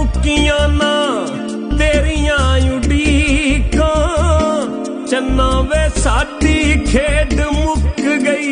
मुक्कियां ना तेरियां उड़ीकां चन्ना वे साडी खेड मुक गई।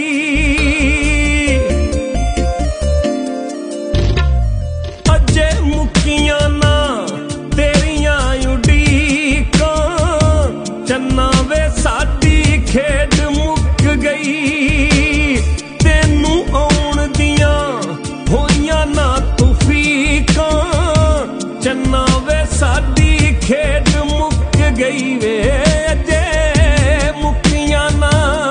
अजे मुक्कियां ना तेरियां उड़ीकां चन्ना वे साडी खेड मुक गई। तेनू आउण दियां होइयां ना तौफीकां चन्ना वे साडी खेड मुक गई वे। अजे मुक्कियां ना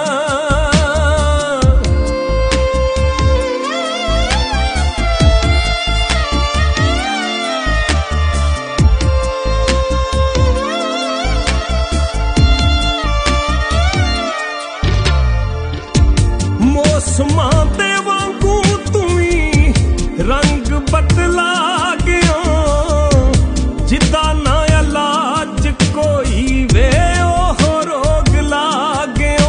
मौसमां दे वांगू तूं रंग बदला गया जिदा ना इलाज कोई वे ओह रोग ला गया।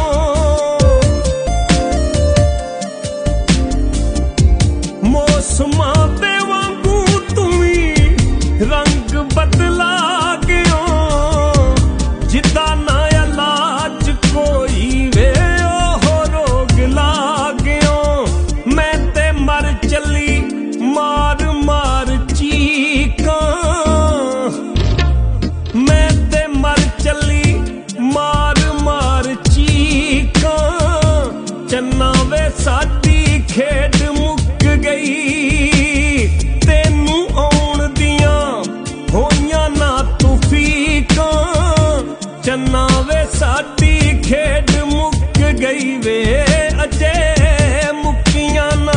मौसमां दे वांगू तूं रंग बदला गया जिदा ना इलाज कोई वे ओह रोग ला गया। मैं ते मर चली मार मार चीकां मैं ते मर चली मार मार चीकां चन्ना वे साडी खेड मुक गई। तेनू आउण दियां होइयां ना तौफीकां चन्ना वे साडी खेड मुक गई वे। अजे मुक्कियां ना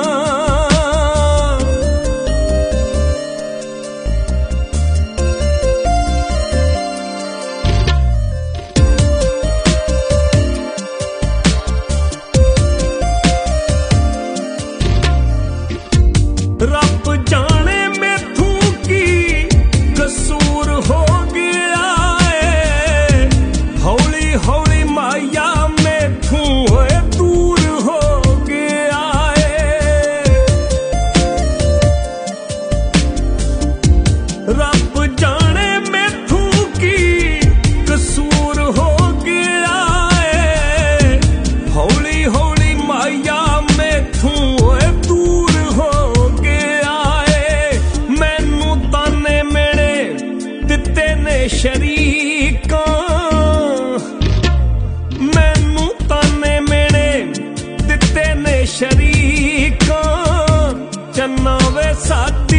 रब जाने मैथू की कसूर हो गया है। हौली हौली माया मैथू होए दूर हो गया है। रब जाने मैथू की कसूर हो गया है। हौली हौली माया मैथू होए दूर हो गया है। मैनू ताने मेरे दिते ने शरीकां मैनू ताने मेरे दिते ने शरीकां चन्ना वे साडी